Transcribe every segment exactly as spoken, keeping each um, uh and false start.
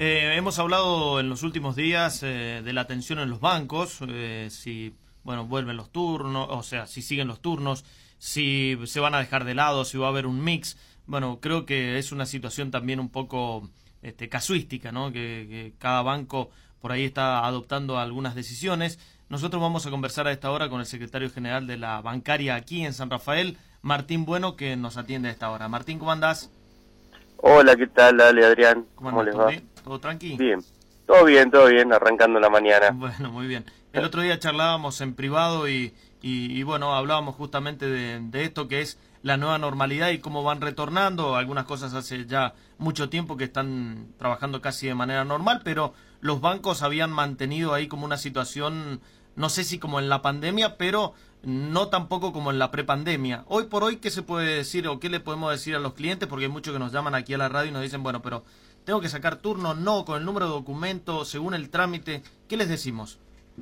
Eh, hemos hablado en los últimos días eh, de la tensión en los bancos, eh, si bueno vuelven los turnos, o sea, si siguen los turnos, si se van a dejar de lado, si va a haber un mix. Bueno, creo que es una situación también un poco este, casuística, ¿no? Que, que cada banco por ahí está adoptando algunas decisiones. Nosotros vamos a conversar a esta hora con el secretario general de la bancaria aquí en San Rafael, Martín Bueno, que nos atiende a esta hora. Martín, ¿cómo andás? Hola, ¿qué tal? Dale, Adrián. ¿Cómo, ¿Cómo les ¿Todo va? bien? ¿Todo tranqui? Bien. Todo bien, todo bien, arrancando la mañana. Bueno, muy bien. El otro día charlábamos en privado y, y, y bueno, hablábamos justamente de, de esto que es la nueva normalidad y cómo van retornando. Algunas cosas hace ya mucho tiempo que están trabajando casi de manera normal, pero los bancos habían mantenido ahí como una situación, no sé si como en la pandemia, pero no tampoco como en la prepandemia. Hoy por hoy, ¿qué se puede decir o qué le podemos decir a los clientes? Porque hay muchos que nos llaman aquí a la radio y nos dicen, bueno, pero ¿tengo que sacar turno? No, con el número de documento, según el trámite. ¿Qué les decimos?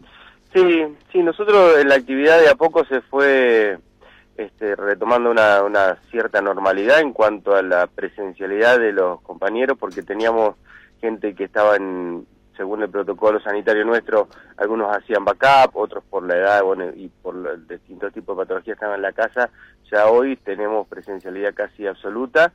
Sí, sí, nosotros en la actividad de a poco se fue este, retomando una, una cierta normalidad en cuanto a la presencialidad de los compañeros, porque teníamos gente que estaba en, según el protocolo sanitario nuestro, algunos hacían backup, otros por la edad, bueno, y por los distintos tipos de patologías estaban en la casa. Ya hoy tenemos presencialidad casi absoluta.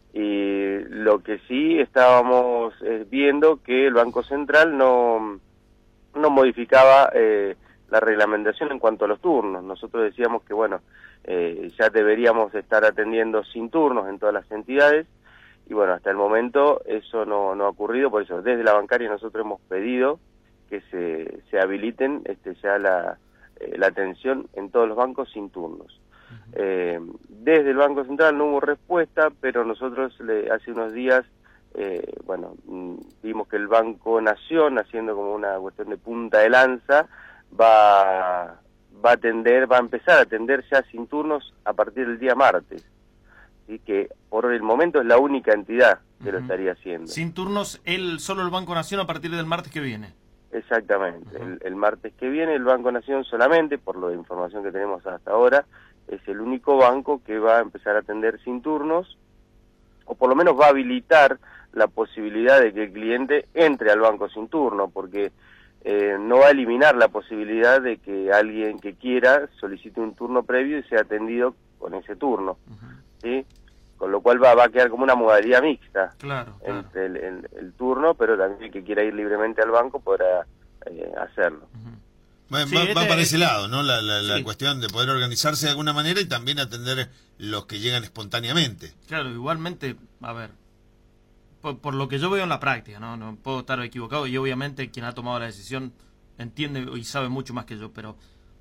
Y lo que sí estábamos eh, viendo que el Banco Central no, no modificaba eh, la reglamentación en cuanto a los turnos. Nosotros decíamos que, bueno, eh, ya deberíamos estar atendiendo sin turnos en todas las entidades, y bueno, hasta el momento eso no, no ha ocurrido. Por eso, desde la bancaria nosotros hemos pedido que se, se habiliten este, ya la, eh, la atención en todos los bancos sin turnos. Eh, desde el Banco Central no hubo respuesta, pero nosotros le, hace unos días, eh, bueno, vimos que el Banco Nación, haciendo como una cuestión de punta de lanza, va, va a atender, va a empezar a atender ya sin turnos a partir del día martes. Así que por el momento es la única entidad que uh-huh. lo estaría haciendo. Sin turnos, el, solo el Banco Nación a partir del martes que viene. Exactamente, uh-huh. el, el martes que viene el Banco Nación solamente, por la información que tenemos hasta ahora, es el único banco que va a empezar a atender sin turnos, o por lo menos va a habilitar la posibilidad de que el cliente entre al banco sin turno, porque eh, no va a eliminar la posibilidad de que alguien que quiera solicite un turno previo y sea atendido con ese turno, uh-huh. ¿sí? Con lo cual va, va a quedar como una modalidad mixta claro, claro. entre el, el, el turno, pero también el que quiera ir libremente al banco podrá eh, hacerlo. Uh-huh. Va, sí, va, este, va para ese lado, ¿no? La, la, la sí. cuestión de poder organizarse de alguna manera y también atender los que llegan espontáneamente. Claro, igualmente, a ver, por, por lo que yo veo en la práctica, ¿no? No puedo estar equivocado y obviamente quien ha tomado la decisión entiende y sabe mucho más que yo, pero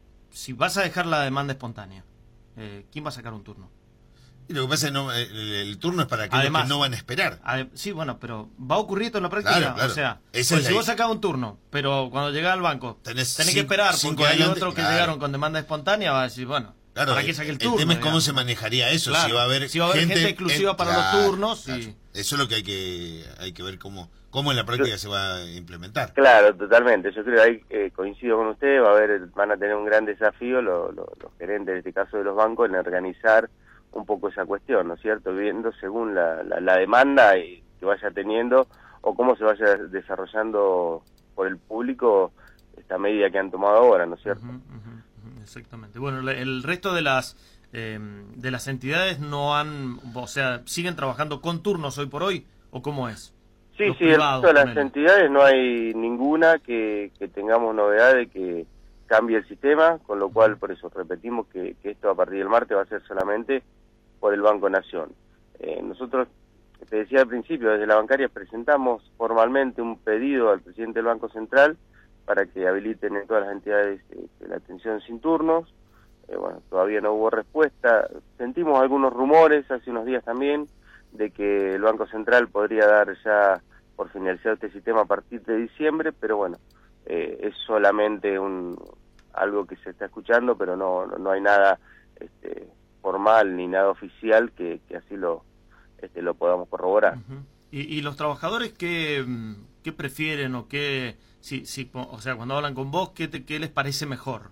si vas a dejar la demanda espontánea, eh, ¿quién va a sacar un turno? Y lo que pasa es que no, el, el turno es para aquellos Además, que no van a esperar. Ade- sí, bueno, pero ¿va a ocurrir esto en la práctica? Claro, claro. O sea, pues si la... vos sacás un turno, pero cuando llegás al banco tenés, tenés cinco, que esperar porque hay adelante, otros que claro. llegaron con demanda espontánea, va a decir, bueno, claro, ¿para qué saqué el turno? El tema es cómo digamos. se manejaría eso, claro. si va a haber, si va a haber gente, gente exclusiva en... para claro, los turnos. claro. Y... Eso es lo que hay que hay que ver cómo cómo en la práctica se va a implementar. Claro, totalmente. Yo creo que ahí eh, coincido con usted, va a haber, van a tener un gran desafío los, los, los gerentes, en este caso de los bancos, en organizar un poco esa cuestión, ¿no es cierto? Viendo según la, la, la demanda que vaya teniendo o cómo se vaya desarrollando por el público esta medida que han tomado ahora, ¿no es cierto? Uh-huh, uh-huh, exactamente. Bueno, el resto de las eh, de las entidades no han, o sea, siguen trabajando con turnos hoy por hoy, ¿o cómo es? Sí, Los sí, privados, el resto de las entidades no hay ninguna que, que tengamos novedad de que cambie el sistema, con lo cual, por eso repetimos que, que esto a partir del martes va a ser solamente por el Banco Nación. Eh, nosotros, te decía al principio, desde la bancaria presentamos formalmente un pedido al presidente del Banco Central para que habiliten en todas las entidades eh, la atención sin turnos. Eh, bueno, todavía no hubo respuesta. Sentimos algunos rumores hace unos días también de que el Banco Central podría dar ya por finalizado este sistema a partir de diciembre, pero bueno, eh, es solamente un algo que se está escuchando, pero no, no, no hay nada este, formal ni nada oficial que, que así lo este, lo podamos corroborar. Uh-huh. ¿Y, y los trabajadores qué, qué prefieren o qué, si, si, o sea, cuando hablan con vos, qué, te, qué les parece mejor?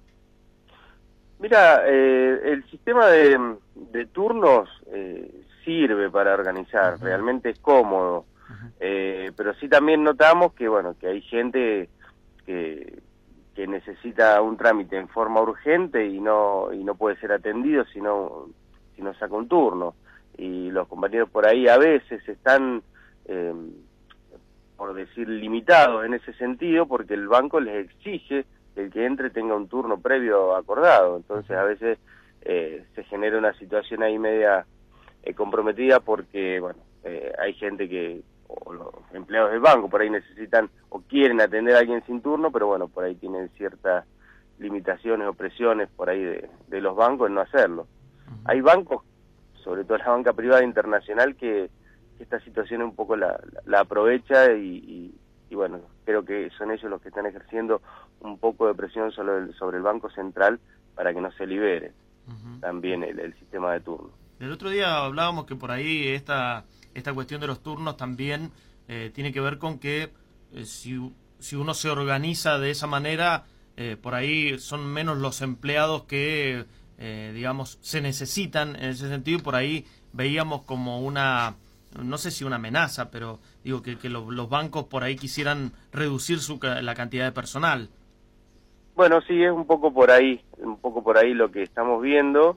Mira, eh, el sistema de, de turnos eh, sirve para organizar, uh-huh. realmente es cómodo. Uh-huh. eh, pero sí también notamos que, bueno, que hay gente que, que necesita un trámite en forma urgente y no y no puede ser atendido si no, si no saca un turno. Y los compañeros por ahí a veces están, eh, por decir, limitados en ese sentido, porque el banco les exige que el que entre tenga un turno previo acordado. Entonces a veces eh, se genera una situación ahí media eh, comprometida porque, bueno, eh, hay gente que, o los empleados del banco por ahí necesitan o quieren atender a alguien sin turno, pero bueno, por ahí tienen ciertas limitaciones o presiones por ahí de, de los bancos en no hacerlo. Uh-huh. Hay bancos, sobre todo la banca privada internacional, que, que esta situación un poco la, la, la aprovecha y, y, y bueno, creo que son ellos los que están ejerciendo un poco de presión sobre el, sobre el Banco Central para que no se libere uh-huh. también el, el sistema de turno. El otro día hablábamos que por ahí esta, esta cuestión de los turnos también eh, tiene que ver con que eh, si, si uno se organiza de esa manera, eh, por ahí son menos los empleados que... Eh, digamos, se necesitan en ese sentido, y por ahí veíamos como una, no sé si una amenaza, pero digo que, que los, los bancos por ahí quisieran reducir su, la cantidad de personal. Bueno, sí, es un poco por ahí, un poco por ahí lo que estamos viendo,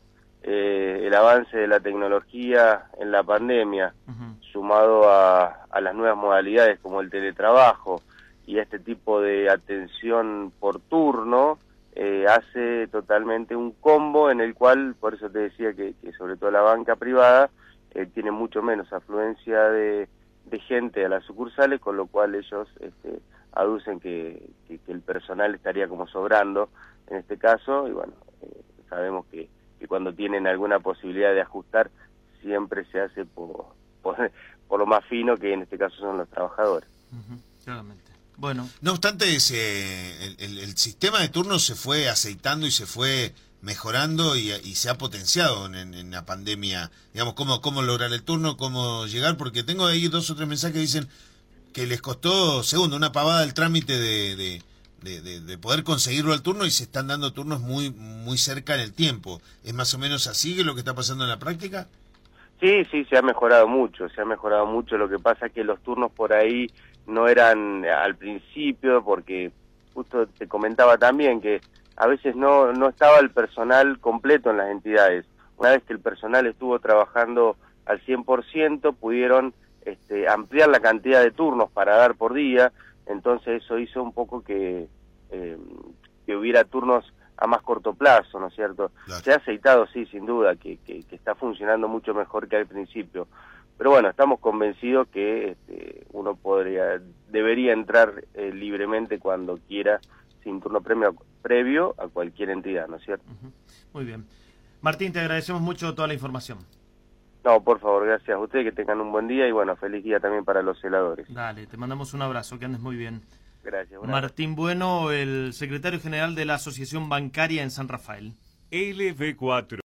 eh, el avance de la tecnología en la pandemia, uh-huh. sumado a, a las nuevas modalidades como el teletrabajo y este tipo de atención por turno, Eh, hace totalmente un combo en el cual, por eso te decía que, que sobre todo la banca privada eh, tiene mucho menos afluencia de, de gente a las sucursales, con lo cual ellos este, aducen que, que, que el personal estaría como sobrando en este caso, y bueno, eh, sabemos que, que cuando tienen alguna posibilidad de ajustar, siempre se hace por, por, por lo más fino, que en este caso son los trabajadores. Uh-huh, claramente. Bueno. No obstante, ese, el, el, el sistema de turnos se fue aceitando y se fue mejorando y, y se ha potenciado en, en la pandemia. Digamos, cómo, cómo lograr el turno, cómo llegar, porque tengo ahí dos o tres mensajes que dicen que les costó, segundo, una pavada el trámite de, de, de, de, de poder conseguirlo al turno y se están dando turnos muy, muy cerca en el tiempo. ¿Es más o menos así que lo que está pasando en la práctica? Sí, sí, se ha mejorado mucho, se ha mejorado mucho. Lo que pasa es que los turnos por ahí no eran al principio, porque justo te comentaba también que a veces no, no estaba el personal completo en las entidades. Una vez que el personal estuvo trabajando al cien por ciento, pudieron este, ampliar la cantidad de turnos para dar por día, entonces eso hizo un poco que, eh, que hubiera turnos a más corto plazo, ¿no es cierto? Claro. Se ha aceitado, sí, sin duda, que, que, que está funcionando mucho mejor que al principio. Pero bueno, estamos convencidos que este, uno podría, debería entrar eh, libremente cuando quiera, sin turno premio, previo a cualquier entidad, ¿no es cierto? Uh-huh. Muy bien. Martín, te agradecemos mucho toda la información. No, por favor, gracias a ustedes, que tengan un buen día y bueno, feliz día también para los celadores. Dale, te mandamos un abrazo, que andes muy bien. Gracias. Martín Bueno, el secretario general de la Asociación Bancaria en San Rafael. L V cuatro.